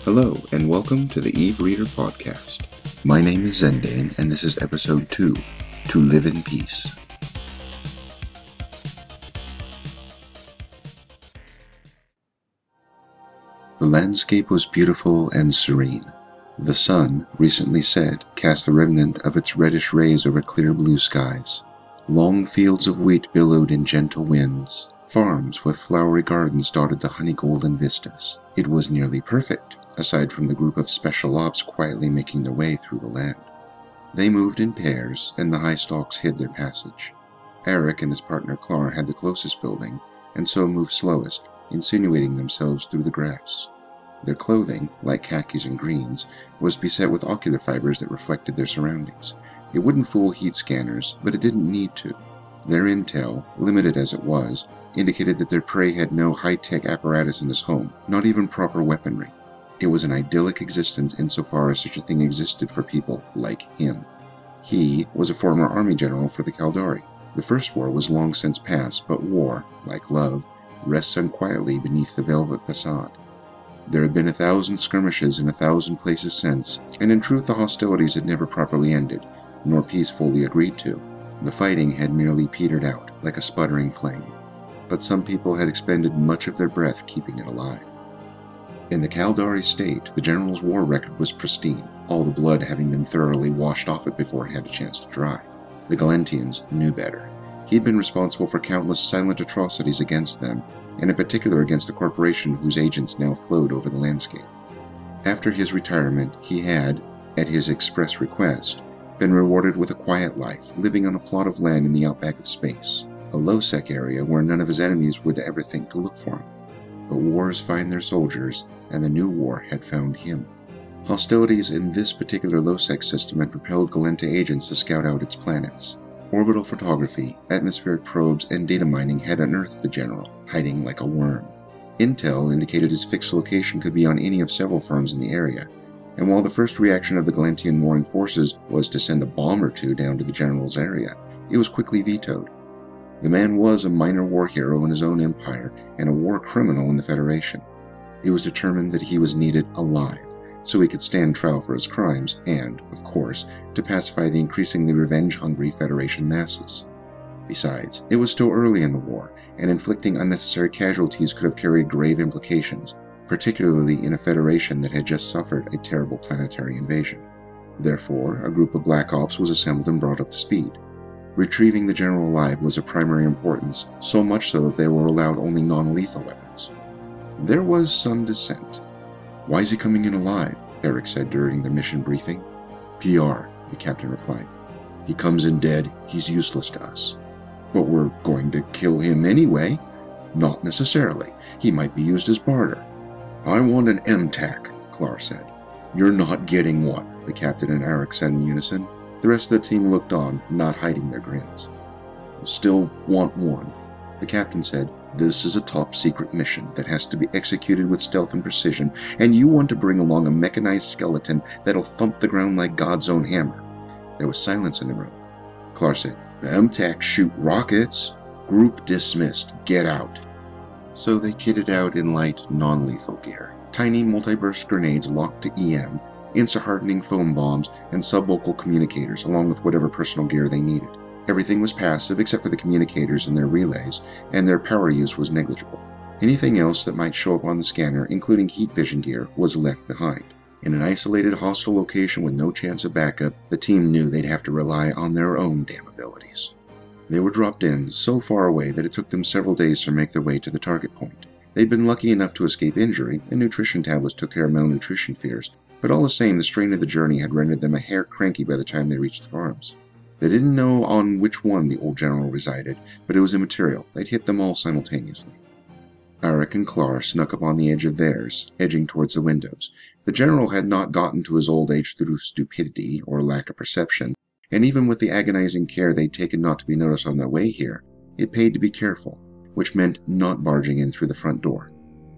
Hello, and welcome to the Eve Reader Podcast. My name is Zendane, and this is Episode 2, To Live in Peace. The landscape was beautiful and serene. The sun, recently set, cast the remnant of its reddish rays over clear blue skies. Long fields of wheat billowed in gentle winds. Farms with flowery gardens dotted the honey-golden vistas. It was nearly perfect, aside from the group of special ops quietly making their way through the land. They moved in pairs, and the high stalks hid their passage. Eric and his partner Clar had the closest building, and so moved slowest, insinuating themselves through the grass. Their clothing, like khakis and greens, was beset with ocular fibers that reflected their surroundings. It wouldn't fool heat scanners, but it didn't need to. Their intel, limited as it was, indicated that their prey had no high-tech apparatus in his home, not even proper weaponry. It was an idyllic existence insofar as such a thing existed for people like him. He was a former army general for the Caldari. The First War was long since past, but war, like love, rests unquietly beneath the velvet facade. There had been 1,000 skirmishes in 1,000 places since, and in truth the hostilities had never properly ended, nor peace fully agreed to. The fighting had merely petered out, like a sputtering flame. But some people had expended much of their breath keeping it alive. In the Caldari state, the general's war record was pristine, all the blood having been thoroughly washed off it before it had a chance to dry. The Galentians knew better. He'd been responsible for countless silent atrocities against them, and in particular against a corporation whose agents now flowed over the landscape. After his retirement, he had, at his express request, been rewarded with a quiet life, living on a plot of land in the outback of space, a low-sec area where none of his enemies would ever think to look for him. But wars find their soldiers, and the new war had found him. Hostilities in this particular low-sec system had propelled Galenta agents to scout out its planets. Orbital photography, atmospheric probes, and data mining had unearthed the general, hiding like a worm. Intel indicated his fixed location could be on any of several firms in the area, and while the first reaction of the Galentian warring forces was to send a bomb or two down to the general's area, it was quickly vetoed. The man was a minor war hero in his own empire and a war criminal in the Federation. It was determined that he was needed alive, so he could stand trial for his crimes and, of course, to pacify the increasingly revenge-hungry Federation masses. Besides, it was still early in the war, and inflicting unnecessary casualties could have carried grave implications, particularly in a Federation that had just suffered a terrible planetary invasion. Therefore, a group of Black Ops was assembled and brought up to speed. Retrieving the general alive was of primary importance, so much so that they were allowed only non-lethal weapons. There was some dissent. "Why is he coming in alive?" Eric said during the mission briefing. "PR," the captain replied. "He comes in dead, he's useless to us." "But we're going to kill him anyway." "Not necessarily. He might be used as barter." "I want an MTAC," Clar said. "You're not getting one," the captain and Eric said in unison. The rest of the team looked on, not hiding their grins. "Still want one," the captain said. "This is a top-secret mission that has to be executed with stealth and precision, and you want to bring along a mechanized skeleton that'll thump the ground like God's own hammer." There was silence in the room. Clar said, "MTAC shoot rockets." "Group dismissed. Get out." So they kitted out in light, non-lethal gear. Tiny multi-burst grenades locked to EM, insta-hardening foam bombs, and subvocal communicators, along with whatever personal gear they needed. Everything was passive except for the communicators and their relays, and their power use was negligible. Anything else that might show up on the scanner, including heat vision gear, was left behind. In an isolated hostile location with no chance of backup, the team knew they'd have to rely on their own damn abilities. They were dropped in so far away that it took them several days to make their way to the target point. They'd been lucky enough to escape injury, and nutrition tablets took care of malnutrition fears, but all the same the strain of the journey had rendered them a hair cranky by the time they reached the farms. They didn't know on which one the old general resided, but it was immaterial. They'd hit them all simultaneously. Eric and Clar snuck up on the edge of theirs, edging towards the windows. The general had not gotten to his old age through stupidity or lack of perception, and even with the agonizing care they'd taken not to be noticed on their way here, it paid to be careful, which meant not barging in through the front door.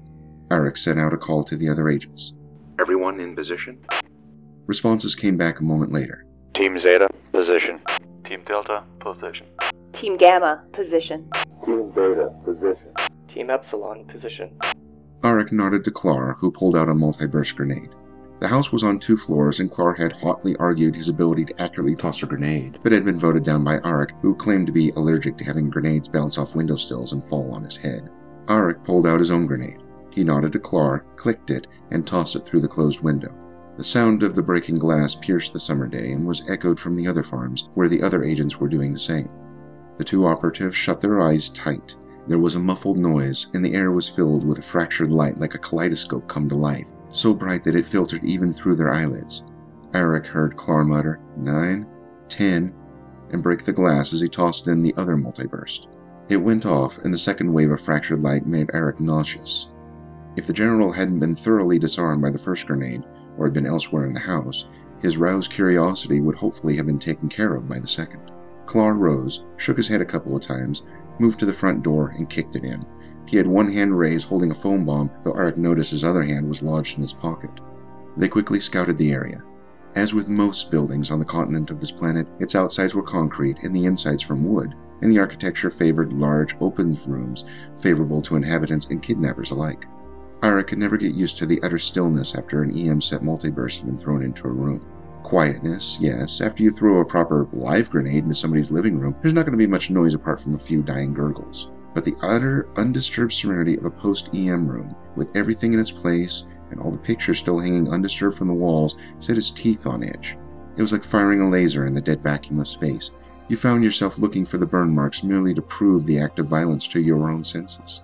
Eric sent out a call to the other agents. "Everyone in position?" Responses came back a moment later. Team Zeta, position. Team Delta, position. Team Gamma, position. Team Beta, position. Team Epsilon, position. Arik nodded to Klar, who pulled out a multi-burst grenade. The house was on 2 floors, and Klar had hotly argued his ability to accurately toss a grenade, but had been voted down by Arik, who claimed to be allergic to having grenades bounce off windowsills and fall on his head. Arik pulled out his own grenade. He nodded to Klar, clicked it, and tossed it through the closed window. The sound of the breaking glass pierced the summer day and was echoed from the other farms, where the other agents were doing the same. The 2 operatives shut their eyes tight. There was a muffled noise, and the air was filled with a fractured light like a kaleidoscope come to life, so bright that it filtered even through their eyelids. Arik heard Klar mutter, 9, 10, and break the glass as he tossed in the other multiburst. It went off, and the second wave of fractured light made Arik nauseous. If the general hadn't been thoroughly disarmed by the first grenade, or had been elsewhere in the house, his roused curiosity would hopefully have been taken care of by the second. Klar rose, shook his head a couple of times, moved to the front door, and kicked it in. He had one hand raised holding a foam bomb, though Arik noticed his other hand was lodged in his pocket. They quickly scouted the area. As with most buildings on the continent of this planet, its outsides were concrete and the insides from wood, and the architecture favored large, open rooms, favorable to inhabitants and kidnappers alike. Arik could never get used to the utter stillness after an EM-set multiburst had been thrown into a room. Quietness, yes. After you throw a proper live grenade into somebody's living room, there's not going to be much noise apart from a few dying gurgles. But the utter, undisturbed serenity of a post-EM room, with everything in its place and all the pictures still hanging undisturbed from the walls, set his teeth on edge. It was like firing a laser in the dead vacuum of space. You found yourself looking for the burn marks merely to prove the act of violence to your own senses.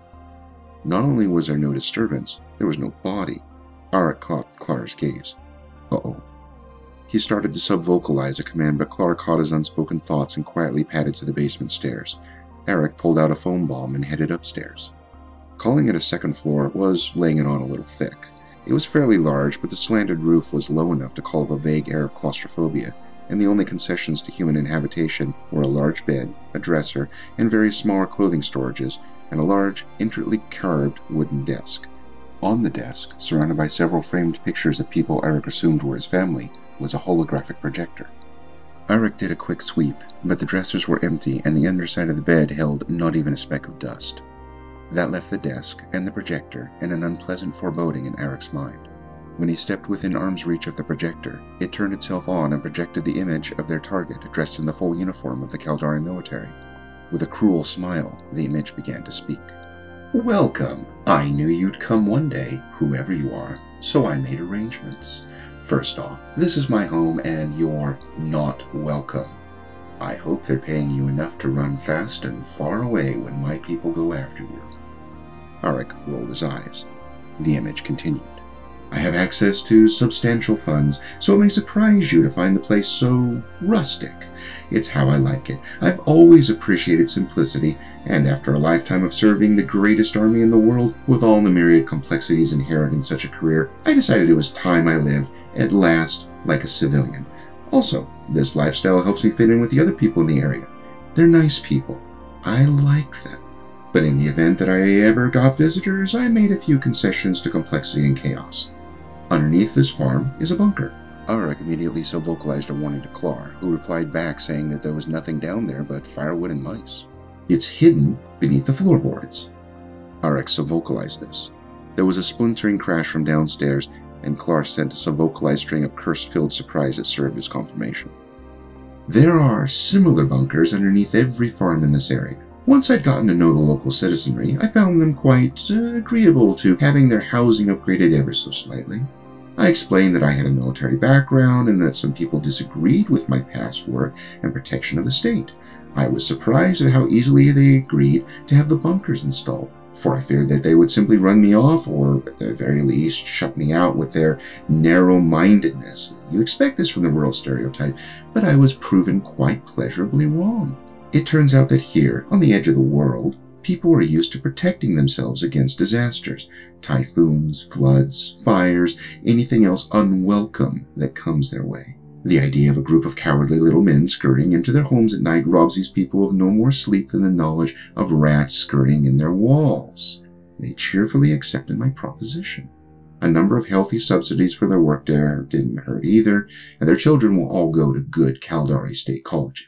Not only was there no disturbance, there was no body. Arik caught Klar's gaze. Uh-oh. He started to sub-vocalize a command, but Klar caught his unspoken thoughts and quietly padded to the basement stairs. Arik pulled out a foam bomb and headed upstairs. Calling it a second floor was laying it on a little thick. It was fairly large, but the slanted roof was low enough to call up a vague air of claustrophobia, and the only concessions to human inhabitation were a large bed, a dresser, and various smaller clothing storages, and a large, intricately carved wooden desk. On the desk, surrounded by several framed pictures of people Arik assumed were his family, was a holographic projector. Arik did a quick sweep, but the dressers were empty and the underside of the bed held not even a speck of dust. That left the desk and the projector in an unpleasant foreboding in Arik's mind. When he stepped within arm's reach of the projector, it turned itself on and projected the image of their target dressed in the full uniform of the Caldari military. With a cruel smile, the image began to speak. "Welcome. I knew you'd come one day, whoever you are, so I made arrangements. First off, this is my home and you're not welcome. I hope they're paying you enough to run fast and far away when my people go after you." Arik rolled his eyes. The image continued. "I have access to substantial funds, so it may surprise you to find the place so rustic. It's how I like it. I've always appreciated simplicity, and after a lifetime of serving the greatest army in the world, with all the myriad complexities inherent in such a career, I decided it was time I lived, at last, like a civilian. Also, this lifestyle helps me fit in with the other people in the area. They're nice people. I like them. But in the event that I ever got visitors, I made a few concessions to complexity and chaos. Underneath this farm is a bunker." Arik immediately sub-vocalized a warning to Klar, who replied back saying that there was nothing down there but firewood and mice. "It's hidden beneath the floorboards." Arik sub-vocalized this. There was a splintering crash from downstairs, and Klar sent a sub-vocalized string of curse-filled surprise that served as confirmation. "There are similar bunkers underneath every farm in this area. Once I'd gotten to know the local citizenry, I found them quite agreeable to having their housing upgraded ever so slightly. I explained that I had a military background and that some people disagreed with my past work and protection of the state. I was surprised at how easily they agreed to have the bunkers installed, for I feared that they would simply run me off or, at the very least, shut me out with their narrow-mindedness. You expect this from the rural stereotype, but I was proven quite pleasurably wrong. It turns out that here, on the edge of the world, people are used to protecting themselves against disasters, typhoons, floods, fires, anything else unwelcome that comes their way. The idea of a group of cowardly little men scurrying into their homes at night robs these people of no more sleep than the knowledge of rats scurrying in their walls. They cheerfully accepted my proposition. A number of healthy subsidies for their work there didn't hurt either, and their children will all go to good Caldari state colleges.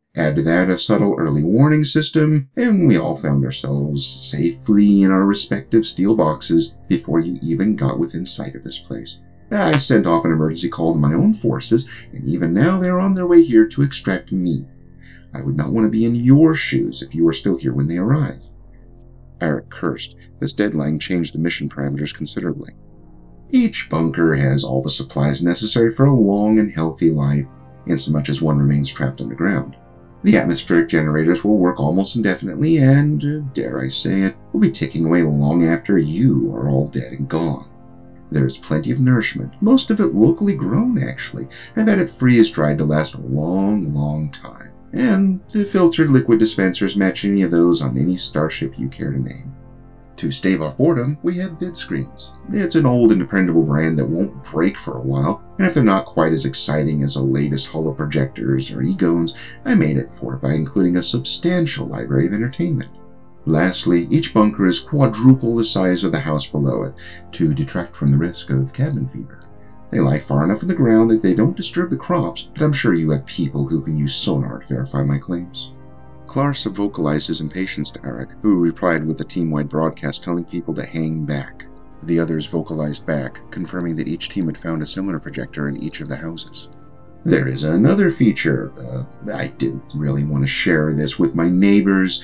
Add to that a subtle early warning system, and we all found ourselves safely in our respective steel boxes before you even got within sight of this place. I sent off an emergency call to my own forces, and even now they're on their way here to extract me. I would not want to be in your shoes if you were still here when they arrive." Eric cursed. This deadline changed the mission parameters considerably. "Each bunker has all the supplies necessary for a long and healthy life, insomuch as one remains trapped underground. The atmospheric generators will work almost indefinitely and, dare I say it, will be ticking away long after you are all dead and gone. There is plenty of nourishment, most of it locally grown actually. I've had it freeze-dried to last a long, long time. And the filtered liquid dispensers match any of those on any starship you care to name. To stave off boredom, we have vid screens. It's an old and dependable brand that won't break for a while, and if they're not quite as exciting as the latest holoprojectors or egones, I made it for it by including a substantial library of entertainment. Lastly, each bunker is quadruple the size of the house below it, to detract from the risk of cabin fever. They lie far enough in the ground that they don't disturb the crops, but I'm sure you have people who can use sonar to verify my claims." Klar subvocalized his impatience to Eric, who replied with a team-wide broadcast telling people to hang back. The others vocalized back, confirming that each team had found a similar projector in each of the houses. "There is another feature. I didn't really want to share this with my neighbors.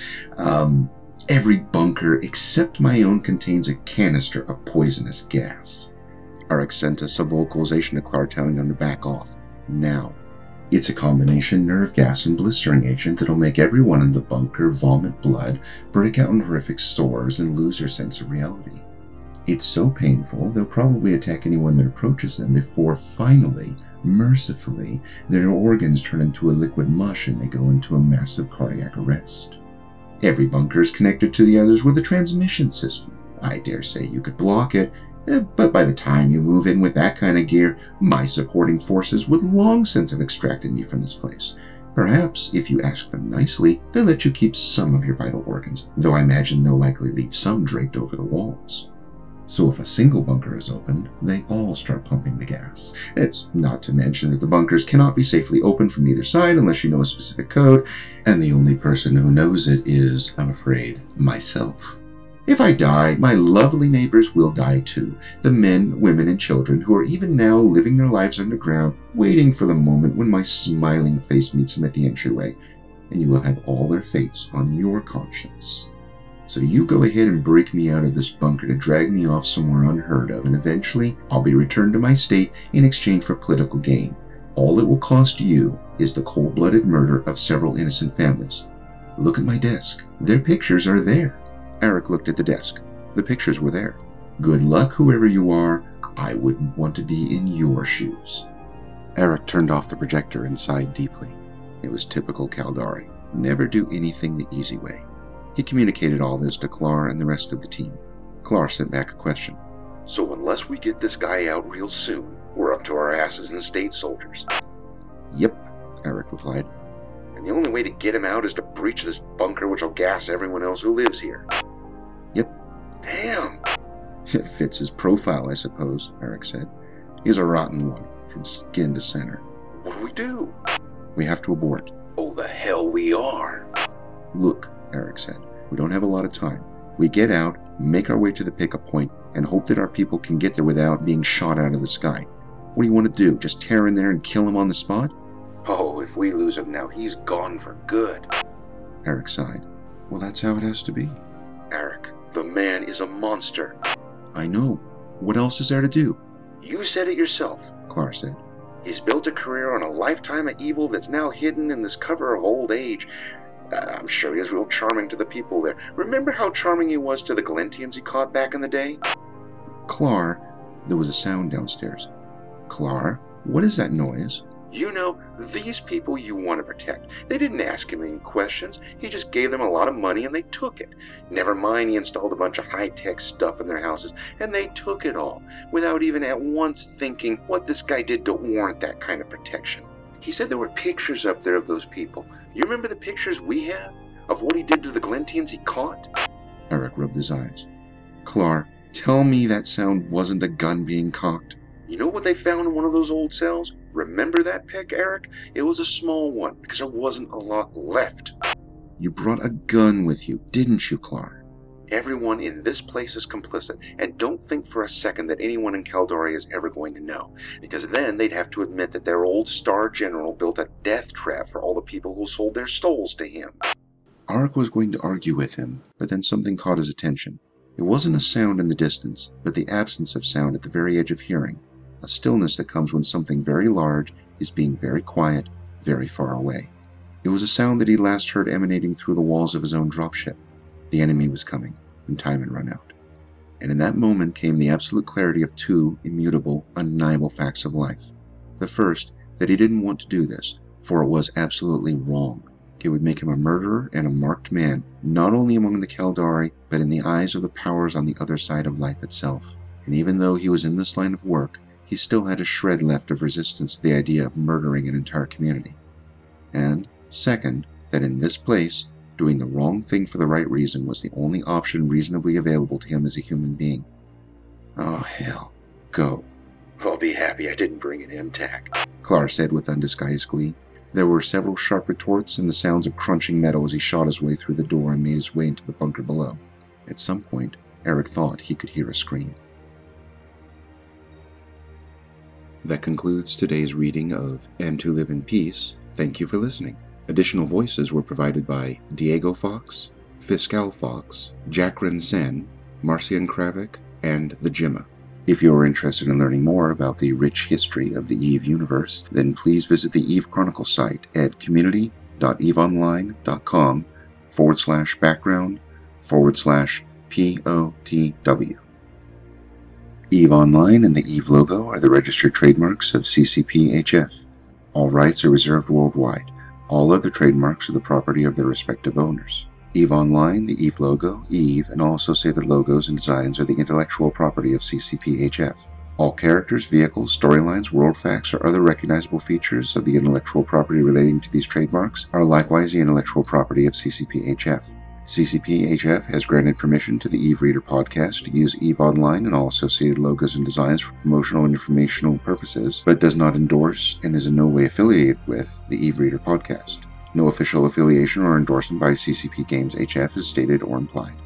Every bunker except my own contains a canister of poisonous gas." Eric sent a subvocalization to Klar telling them to back off. Now. "It's a combination nerve gas and blistering agent that'll make everyone in the bunker vomit blood, break out in horrific sores, and lose their sense of reality. It's so painful, they'll probably attack anyone that approaches them before finally, mercifully, their organs turn into a liquid mush and they go into a massive cardiac arrest. Every bunker is connected to the others with a transmission system. I dare say you could block it, but by the time you move in with that kind of gear, my supporting forces would long since have extracted me from this place. Perhaps, if you ask them nicely, they'll let you keep some of your vital organs, though I imagine they'll likely leave some draped over the walls. So if a single bunker is opened, they all start pumping the gas. It's not to mention that the bunkers cannot be safely opened from either side unless you know a specific code, and the only person who knows it is, I'm afraid, myself. If I die, my lovely neighbors will die too. The men, women, and children who are even now living their lives underground, waiting for the moment when my smiling face meets them at the entryway, and you will have all their fates on your conscience. So you go ahead and break me out of this bunker to drag me off somewhere unheard of, and eventually I'll be returned to my state in exchange for political gain. All it will cost you is the cold-blooded murder of several innocent families. Look at my desk. Their pictures are there." Eric looked at the desk. The pictures were there. "Good luck, whoever you are. I wouldn't want to be in your shoes." Eric turned off the projector and sighed deeply. It was typical Caldari. Never do anything the easy way. He communicated all this to Klar and the rest of the team. Klar sent back a question. "So unless we get this guy out real soon, we're up to our asses in state soldiers." "Yep," Eric replied. "And the only way to get him out is to breach this bunker, which will gas everyone else who lives here." "Yep." "Damn." "It fits his profile, I suppose," Eric said. "He's a rotten one, from skin to center." "What do we do?" "We have to abort." "Oh, the hell we are." "Look," Eric said, "we don't have a lot of time. We get out, make our way to the pickup point, and hope that our people can get there without being shot out of the sky. What do you want to do, just tear in there and kill him on the spot?" "Oh, if we lose him now, he's gone for good." Eric sighed. "Well, that's how it has to be." "Eric, the man is a monster." "I know. What else is there to do?" "You said it yourself. Klar said. He's built a career on a lifetime of evil that's now hidden in this cover of old age. I'm sure he is real charming to the people there. Remember how charming he was to the Galentians he caught back in the day?" "Klar," there was a sound downstairs. "Klar, what is that noise?" "You know, these people you want to protect. They didn't ask him any questions. He just gave them a lot of money and they took it. Never mind, he installed a bunch of high-tech stuff in their houses, and they took it all, without even at once thinking what this guy did to warrant that kind of protection. He said there were pictures up there of those people. You remember the pictures we have? Of what he did to the Galentians he caught?" Eric rubbed his eyes. "Klar, tell me that sound wasn't a gun being cocked." "You know what they found in one of those old cells? Remember that peck, Eric? It was a small one, because there wasn't a lot left. You brought a gun with you, didn't you, Clark? Everyone in this place is complicit, and don't think for a second that anyone in Caldari is ever going to know, because then they'd have to admit that their old star general built a death trap for all the people who sold their souls to him. Arik was going to argue with him, but then something caught his attention. It wasn't a sound in the distance, but the absence of sound at the very edge of hearing, a stillness that comes when something very large is being very quiet, very far away. It was a sound that he last heard emanating through the walls of his own dropship. The enemy was coming, and time had run out. And in that moment came the absolute clarity of two immutable, undeniable facts of life. The first, that he didn't want to do this, for it was absolutely wrong. It would make him a murderer and a marked man, not only among the Caldari, but in the eyes of the powers on the other side of life itself. And even though he was in this line of work, he still had a shred left of resistance to the idea of murdering an entire community. And, second, that in this place, doing the wrong thing for the right reason was the only option reasonably available to him as a human being. Oh, hell. Go. I'll be happy I didn't bring an MTAC, Clark said with undisguised glee. There were several sharp retorts and the sounds of crunching metal as he shot his way through the door and made his way into the bunker below. At some point, Eric thought he could hear a scream. That concludes today's reading of And to Live in Peace. Thank you for listening. Additional voices were provided by Diego Fox, Fiscal Fox, Jacqueline Sen, Marcian Kravik, and The Jimma. If you are interested in learning more about the rich history of the EVE universe, then please visit the EVE Chronicle site at community.eveonline.com/background/POTW. EVE Online and the EVE logo are the registered trademarks of CCP-HF. All rights are reserved worldwide. All other trademarks are the property of their respective owners. EVE Online, the EVE logo, EVE, and all associated logos and designs are the intellectual property of CCP-HF. All characters, vehicles, storylines, world facts, or other recognizable features of the intellectual property relating to these trademarks are likewise the intellectual property of CCP-HF. CCP-HF has granted permission to the EVE Reader podcast to use EVE Online and all associated logos and designs for promotional and informational purposes, but does not endorse and is in no way affiliated with the EVE Reader podcast. No official affiliation or endorsement by CCP Games HF is stated or implied.